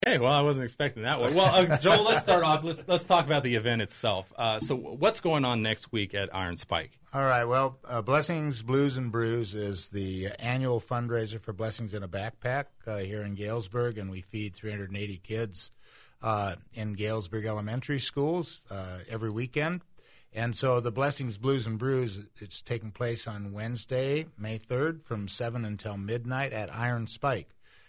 Okay, well, I wasn't expecting that one. Well, Joel, let's start off. Let's talk about the event itself. So what's going on next week at Iron Spike? All right, well, Blessings, Blues, and Brews is the annual fundraiser for Blessings in a Backpack here in Galesburg, and we feed 380 kids in Galesburg elementary schools every weekend. And so the Blessings, Blues, and Brews, it's taking place on Wednesday, May 3rd from 7 until midnight at Iron Spike.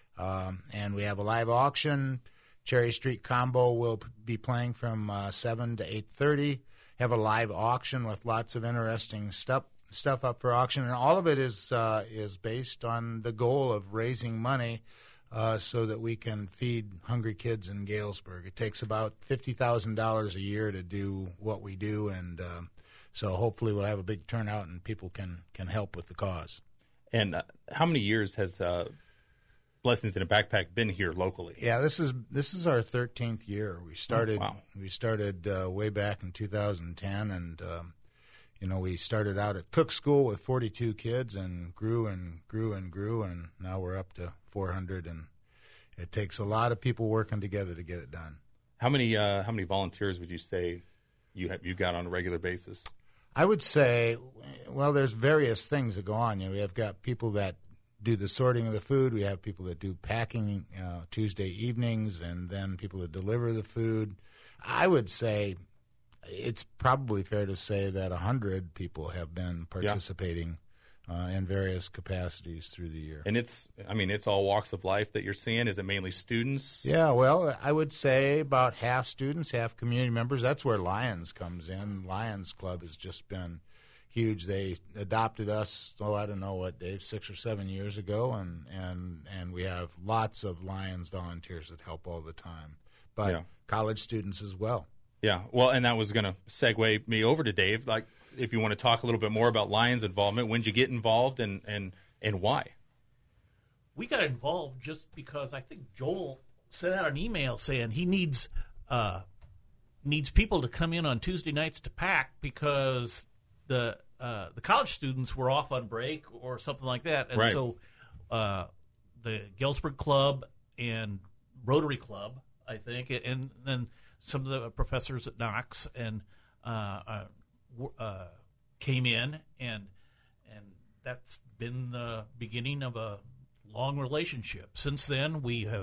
And we have a live auction. Cherry Street Combo will be playing from 7 to 8:30. Have a live auction with lots of interesting stuff up for auction, and all of it is based on the goal of raising money so that we can feed hungry kids in Galesburg. It takes about $50,000 a year to do what we do, and so hopefully we'll have a big turnout and people can help with the cause. And how many years has Blessings in a Backpack been here locally? Yeah, this is our 13th year. We started way back in 2010, and we started out at Cook School with 42 kids and grew and grew and grew, and now we're up to 400. And it takes a lot of people working together to get it done. How many volunteers would you say you got on a regular basis? I would say, well, there's various things that go on. We have got people that do the sorting of the food. We have people that do packing Tuesday evenings, and then people that deliver the food. I would say it's probably fair to say that 100 people have been participating in various capacities through the year. And it's all walks of life that you're seeing. Is it mainly students? Yeah, well, I would say about half students, half community members. That's where Lions comes in. Lions Club has just been huge. They adopted us, I don't know what, Dave, 6 or 7 years ago, and we have lots of Lions volunteers that help all the time, but college students as well. Yeah, well, and that was going to segue me over to Dave. Like, if you want to talk a little bit more about Lions involvement, when did you get involved and why? We got involved just because I think Joel sent out an email saying he needs people to come in on Tuesday nights to pack because the college students were off on break or something like that, and so the Galesburg Club and Rotary Club, I think, and then some of the professors at Knox and came in, and that's been the beginning of a long relationship. Since then, we've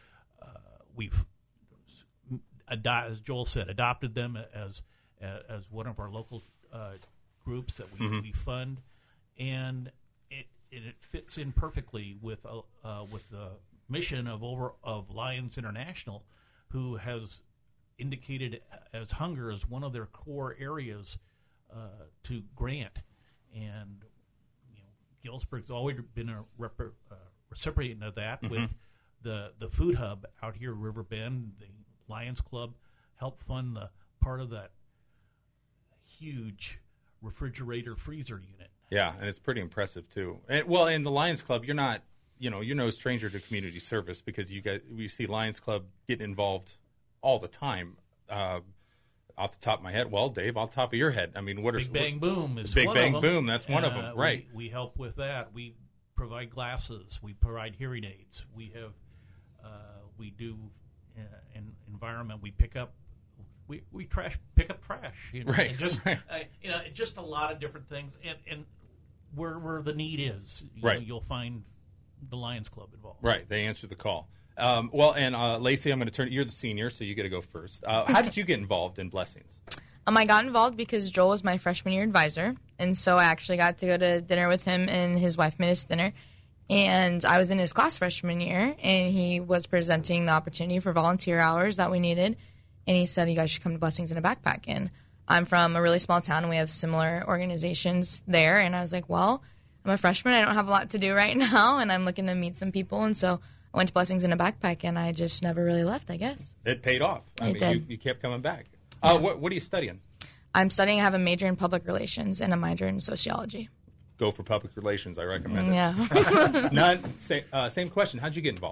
as Joel said, adopted them as one of our local groups that we fund, and it fits in perfectly with the mission of Lions International, who has indicated as hunger as one of their core areas to grant, and Galesburg's always been a recipient of that with the food hub out here at River Bend. The Lions Club helped fund the part of that huge refrigerator freezer unit. Yeah, and it's pretty impressive too. And the Lions Club, you're no stranger to community service, because we see Lions Club getting involved all the time. Off the top of my head, well, Dave, off the top of your head, I mean, Big Bang Boom is Big one Bang of them. Boom. That's one of them, right? We help with that. We provide glasses. We provide hearing aids. We have we do in environment. We pick up. We pick up trash, right? And just just a lot of different things, and where the need is, you'll find the Lions Club involved. Right, they answer the call. And Lacey, I'm going to turn. You're the senior, so you get to go first. How did you get involved in Blessings? I got involved because Joel was my freshman year advisor, and so I actually got to go to dinner with him, and his wife made us dinner. And I was in his class freshman year, and he was presenting the opportunity for volunteer hours that we needed. And he said, you guys should come to Blessings in a Backpack. And I'm from a really small town, and we have similar organizations there. And I was like, well, I'm a freshman. I don't have a lot to do right now, and I'm looking to meet some people. And so I went to Blessings in a Backpack, and I just never really left, I guess. It paid off. It did. You kept coming back. Yeah. What are you studying? I have a major in public relations and a minor in sociology. Go for public relations. I recommend it. Yeah. Same question. How'd you get involved?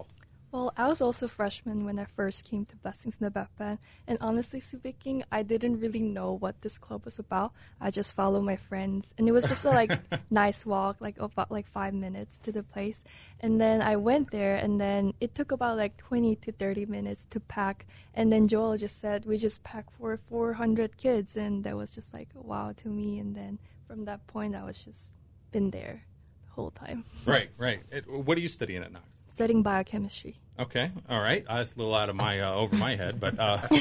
Well, I was also a freshman when I first came to Blessings in the Backpack, and honestly speaking, I didn't really know what this club was about. I just followed my friends, and it was just a nice walk, about 5 minutes to the place. And then I went there, and then it took about 20 to 30 minutes to pack. And then Joel just said we just packed for 400 kids, and that was just wow to me. And then from that point, I was just been there the whole time. Right. What are you studying at Knox? Studying biochemistry. Okay, all right. That's a little out of my over my head, but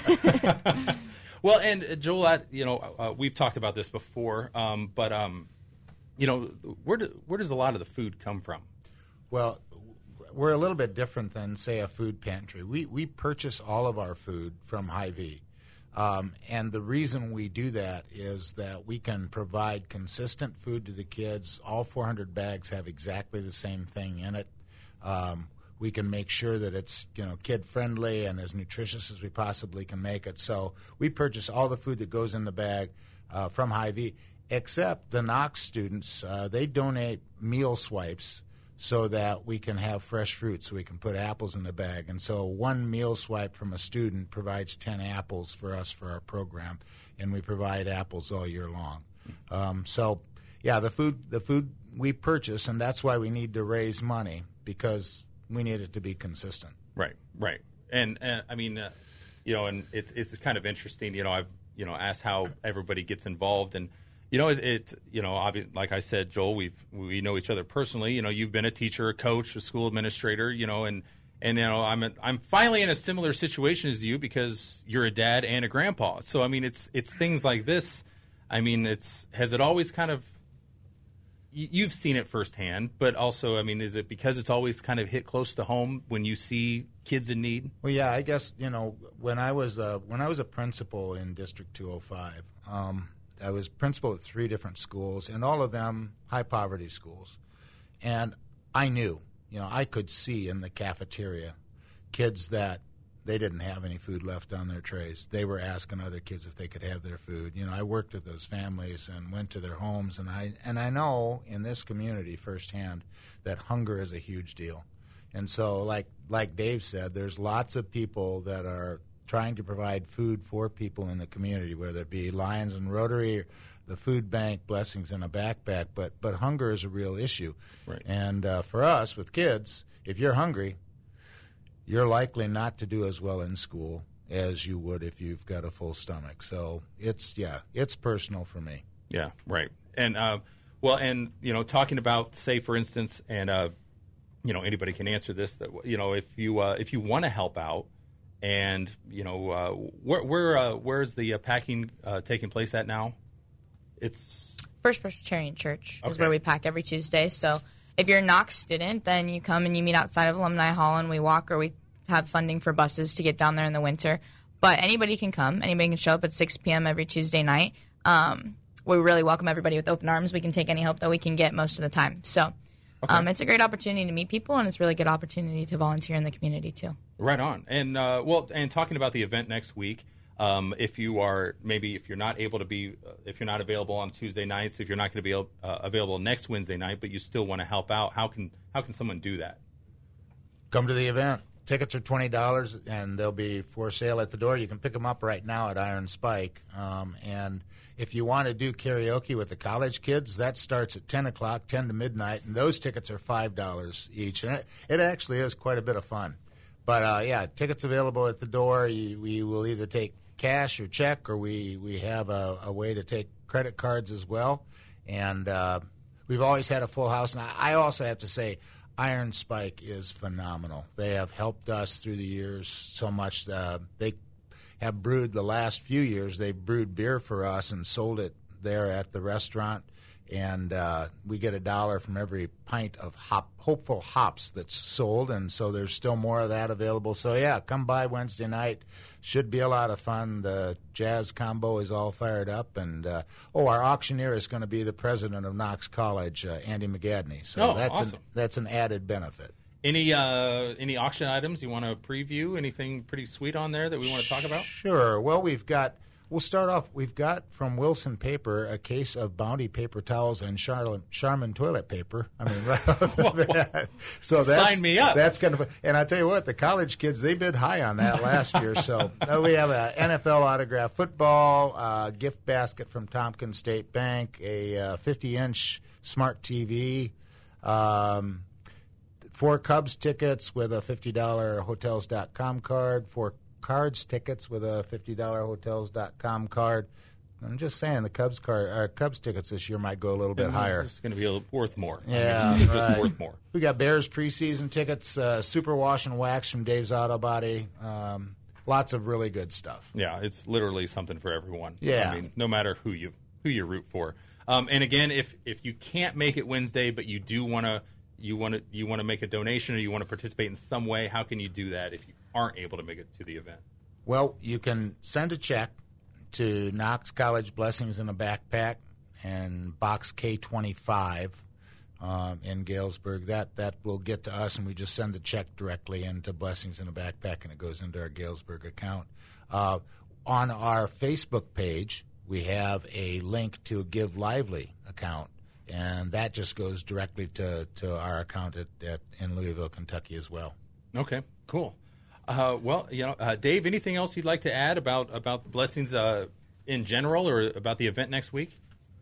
well, and Joel, we've talked about this before, but where does a lot of the food come from? Well, we're a little bit different than, say, a food pantry. We purchase all of our food from Hy-Vee. And the reason we do that is that we can provide consistent food to the kids. All 400 bags have exactly the same thing in it. We can make sure that it's kid friendly and as nutritious as we possibly can make it. So we purchase all the food that goes in the bag from Hy-Vee, except the Knox students. They donate meal swipes so that we can have fresh fruit, so we can put apples in the bag. And so one meal swipe from a student provides 10 apples for us for our program, and we provide apples all year long. The food we purchase, and that's why we need to raise money, because we need it to be consistent. Right. And and it's kind of interesting. I've asked how everybody gets involved, and obviously, like I said, Joel, we know each other personally. You've been a teacher, a coach, a school administrator. And I'm finally in a similar situation as you, because you're a dad and a grandpa. So it's things like this. Has it always kind of, you've seen it firsthand, but also, is it because it's always kind of hit close to home when you see kids in need? Well, yeah, I guess, when I was a principal in District 205, I was principal at 3 different schools, and all of them high poverty schools. And I knew, I could see in the cafeteria kids that they didn't have any food left on their trays. They were asking other kids if they could have their food. I worked with those families and went to their homes, and I know in this community firsthand that hunger is a huge deal. And so, like Dave said, there's lots of people that are trying to provide food for people in the community, whether it be Lions and Rotary, the food bank, Blessings in a Backpack. But hunger is a real issue. Right. And for us with kids, if you're hungry, you're likely not to do as well in school as you would if you've got a full stomach. So it's personal for me. Yeah, right. And talking about, say, for instance, and anybody can answer this, that if you want to help out, and where's the packing taking place at now? It's First Presbyterian Church is where we pack every Tuesday. So if you're a Knox student, then you come and you meet outside of Alumni Hall, and we walk, or we have funding for buses to get down there in the winter. But anybody can come. Anybody can show up at 6 p.m. every Tuesday night. We really welcome everybody with open arms. We can take any help that we can get most of the time. So it's a great opportunity to meet people, and it's a really good opportunity to volunteer in the community too. Right on. And and talking about the event next week, if you're not available on Tuesday nights, if you're not going to be available next Wednesday night, but you still want to help out, how can someone do that? Come to the event. Tickets are $20, and they'll be for sale at the door. You can pick them up right now at Iron Spike. And if you want to do karaoke with the college kids, that starts at 10 o'clock, 10 to midnight, and those tickets are $5 each. And it actually is quite a bit of fun. But, tickets available at the door. We will either take cash or check, or we have a way to take credit cards as well. And we've always had a full house. And I also have to say, Iron Spike is phenomenal. They have helped us through the years so much. They have brewed the last few years. They brewed beer for us and sold it there at the restaurant. And we get $1 from every pint of hopeful hops that's sold. And so there's still more of that available. So, come by Wednesday night. Should be a lot of fun. The jazz combo is all fired up. And, our auctioneer is going to be the president of Knox College, Andy McGadney. So awesome. That's an added benefit. Any auction items you want to preview? Anything pretty sweet on there that we want to talk about? Sure. Well, we've got We'll start off. We've got from Wilson Paper a case of Bounty paper towels and Charmin toilet paper. I mean, right off the bat. So Sign me up. That's kind of. And I tell you what, the college kids, they bid high on that last year. So we have a NFL autographed football, a gift basket from Tompkins State Bank, a 50-inch smart TV. 4 Cubs tickets with a $50 Hotels.com card, 4 Cards tickets with a $50 Hotels.com card. I'm just saying the Cubs tickets this year might go a little bit higher. It's going to be worth more. Yeah, just right. worth more. We got Bears preseason tickets, Super Wash and Wax from Dave's Auto Body. Lots of really good stuff. Yeah, it's literally something for everyone. Yeah. I mean, no matter who you root for. And again, if you can't make it Wednesday, but you do want to make a donation or you want to participate in some way, how can you do that if you aren't able to make it to the event? Well, you can send a check to Knox College Blessings in a Backpack and Box K25 in Galesburg. That will get to us, and we just send the check directly into Blessings in a Backpack, and it goes into our Galesburg account. On our Facebook page, we have a link to a Give Lively account, and that just goes directly to our account in Louisville, Kentucky as well. Okay, cool. Well, Dave, anything else you'd like to add about the Blessings in general or about the event next week?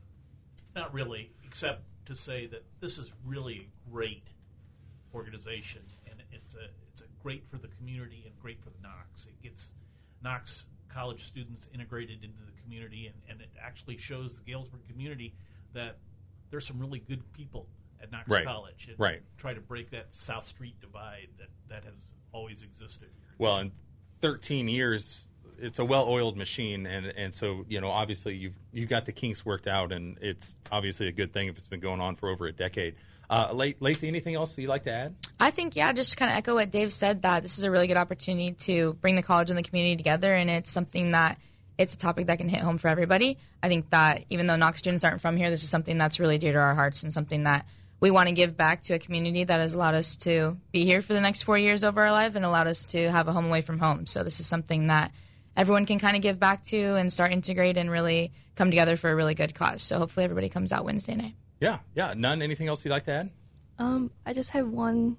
Not really, except to say that this is really a great organization, and it's great for the community and great for the Knox. It gets Knox college students integrated into the community, and it actually shows the Galesburg community that there's some really good people at Knox College. And try to break that South Street divide that has always existed. Well, in 13 years, it's a well-oiled machine, and so, obviously you've got the kinks worked out, and it's obviously a good thing if it's been going on for over a decade. Lacey, anything else you'd like to add? I think, just kind of echo what Dave said, that this is a really good opportunity to bring the college and the community together, and it's something that it's a topic that can hit home for everybody. I think that even though Knox students aren't from here, this is something that's really dear to our hearts and something that we want to give back to a community that has allowed us to be here for the next 4 years of our life and allowed us to have a home away from home. So this is something that everyone can kind of give back to and start integrate and really come together for a really good cause. So hopefully everybody comes out Wednesday night. Yeah. None. Anything else you'd like to add? I just have one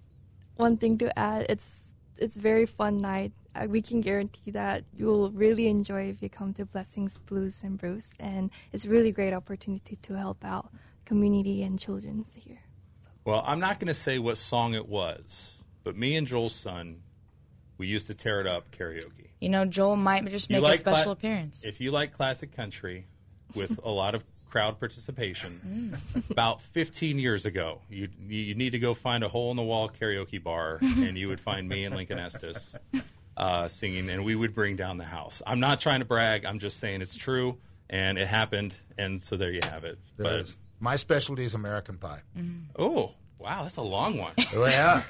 thing to add. It's a very fun night. We can guarantee that you'll really enjoy if you come to Blessings Blues and Brews, and it's a really great opportunity to help out community and children here. Well, I'm not going to say what song it was, but me and Joel's son, we used to tear it up karaoke. Joel might just make a special appearance. If you like classic country with a lot of crowd participation, about 15 years ago, you need to go find a hole-in-the-wall karaoke bar, and you would find me and Lincoln Estes singing, and we would bring down the house. I'm not trying to brag. I'm just saying it's true, and it happened, and so there you have it. My specialty is American Pie. Oh, wow, that's a long one. Oh, yeah,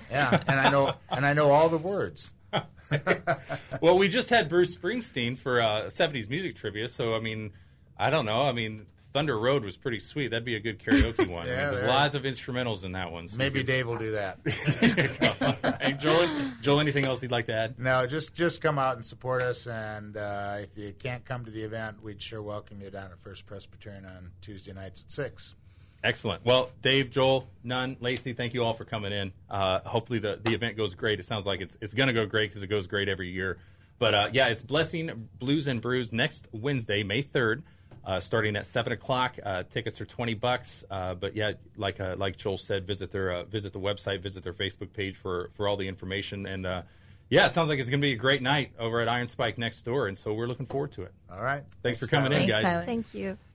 and I know all the words. Well, we just had Bruce Springsteen for 70s music trivia, so I don't know. Thunder Road was pretty sweet. That'd be a good karaoke one. There's lots of instrumentals in that one. So maybe Dave will do that. Hey, Joel, anything else you'd like to add? No, just come out and support us. And if you can't come to the event, we'd sure welcome you down at First Presbyterian on Tuesday nights at 6. Excellent. Well, Dave, Joel, Nunn, Lacey, thank you all for coming in. Hopefully the event goes great. It sounds like it's going to go great because it goes great every year. But, it's Blessing Blues and Brews next Wednesday, May 3rd. Starting at 7 o'clock. Tickets are $20. But like Joel said, visit the website, visit their Facebook page for all the information. And it sounds like it's going to be a great night over at Iron Spike next door. And so we're looking forward to it. All right. Thanks for coming in, guys. Tyler. Thank you.